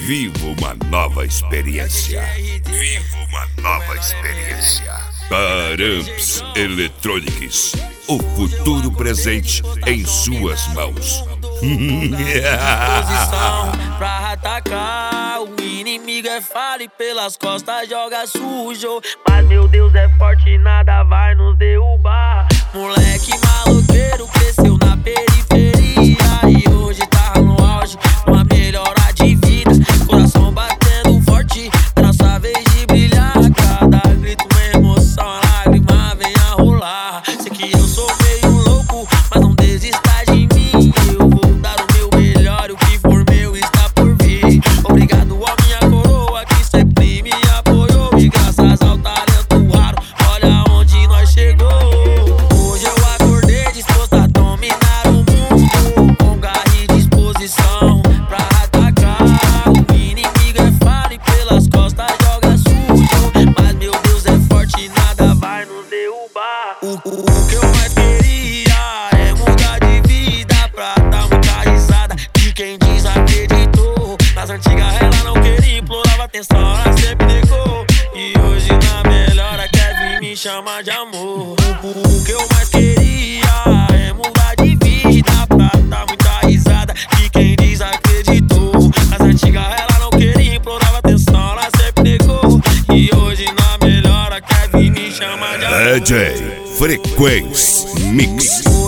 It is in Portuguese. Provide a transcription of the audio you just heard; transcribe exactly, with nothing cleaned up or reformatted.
Viva uma nova experiência. Viva uma nova experiência. Paramps Electronics. O futuro presente em suas mãos. Posição pra atacar. O inimigo é falho e pelas costas joga sujo. Mas meu Deus é forte, nada vai nos derrubar. Moleque maloqueiro cresceu na periferia e hoje tá no auge, uma melhora de vida. Coração batendo forte, é nossa vez de brilhar. Cada grito uma emoção, a lágrima vem a rolar. Sei que eu sou meio louco, mas não desista de mim. Eu vou dar o meu melhor, o que for meu está por vir. Obrigado a minha coroa que sempre me apoiou. E graças ao talento raro, olha onde nós chegou. Hoje eu acordei disposto a dominar o mundo, com garra e disposição pra atacar. O inimigo é falho e pelas costas joga sujo. Mas meu Deus é forte, nada vai nos derrubar. O, o, o que eu mais queria é mudar de vida pra dar muita risada de quem desacreditou. Nas antigas ela não queria, implorava atenção, ela sempre negou. E hoje na melhora quer vir me chamar de amor. O, o, o que eu mais queria é mudar de vida pra dar muita risada de quem desacreditou. Nas antigas ela não queria, implorava atenção, ela sempre negou. E hoje na melhora quer vir me chamar de amor. D J Frequência Mix.